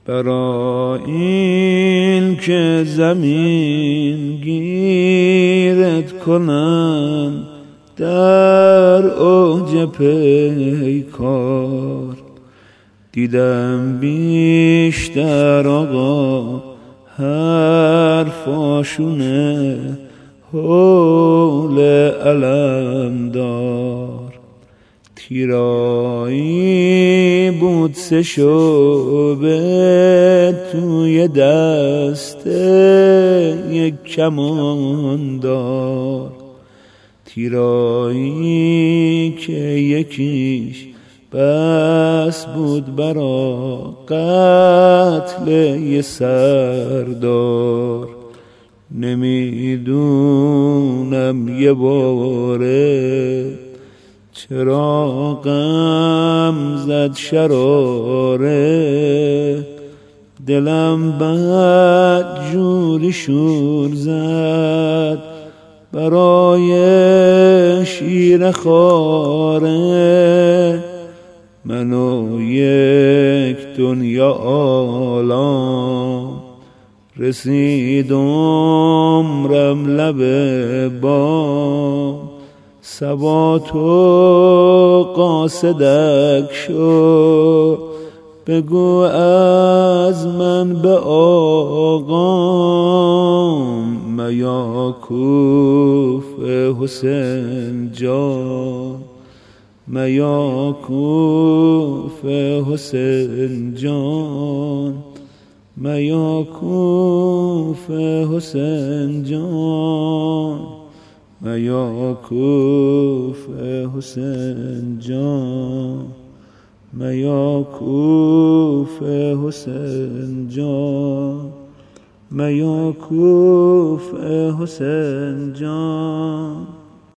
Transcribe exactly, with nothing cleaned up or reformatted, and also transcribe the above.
برای این که زمین گیرت کنن در اوج پیکار، دیدم بیشتر آقا حرفاشونه حول علم دار. تیرایی بود سه شعبه توی دست یک کماندار، تیرایی که یکیش بس بود برا قتل یه سردار. نمیدونم یه باره چرا غم زد شراره، دلم بد جوری شور زد برای شیر خواره. منو یک دنیا عالم رسید عمرم لب بام، صبا تو قاصدک شو بگو از من به آقام. میا کوف حسین جان، میا کوف حسین جان، میا کوف حسین جان، میا کوف حسین جان، میا کوف حسین جان، میا کوف حسین جان.